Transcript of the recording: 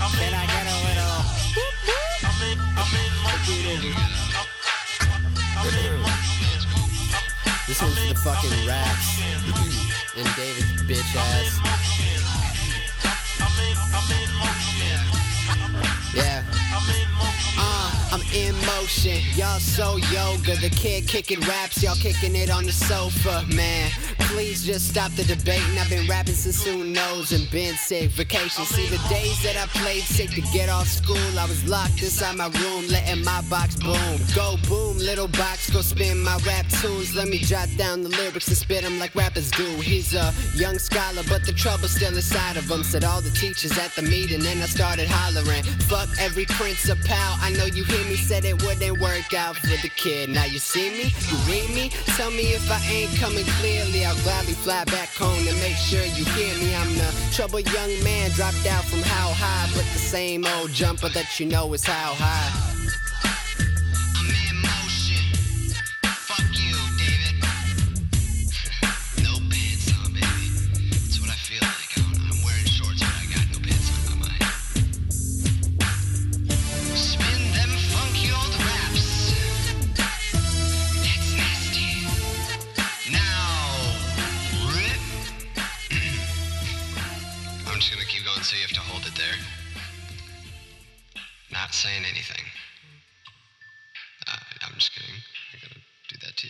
Can I get a little? This one's for the fucking raps and David's bitch ass. Yeah. I'm in motion, y'all so yoga. The kid kicking raps, y'all kicking it on the sofa, man. Please just stop the debating. I've been rapping since who knows and been sick. Vacation, see the days that I played sick to get off school. I was locked inside my room, letting my box boom. Go boom, little box, go spin my rap tunes. Let me jot down the lyrics and spit them like rappers do. He's a young scholar, but the trouble's still inside of him. Said all the teachers at the meeting, and I started hollering. Fuck every principal, I know you hear me. Said it wouldn't work out for the kid. Now you see me, you read me. Tell me if I ain't coming clearly. I'll gladly fly back home to make sure you hear me. I'm the troubled young man, dropped out from how high, but the same old jumper that you know is how high. I'm in motion. Fuck you, David. No pants on, baby. That's what I feel like. I'm wearing shorts, but I got no pants on my mind. Spin them funky old raps. That's nasty. Now, rip. I'm just gonna keep going so you have to hold it there. Not saying anything.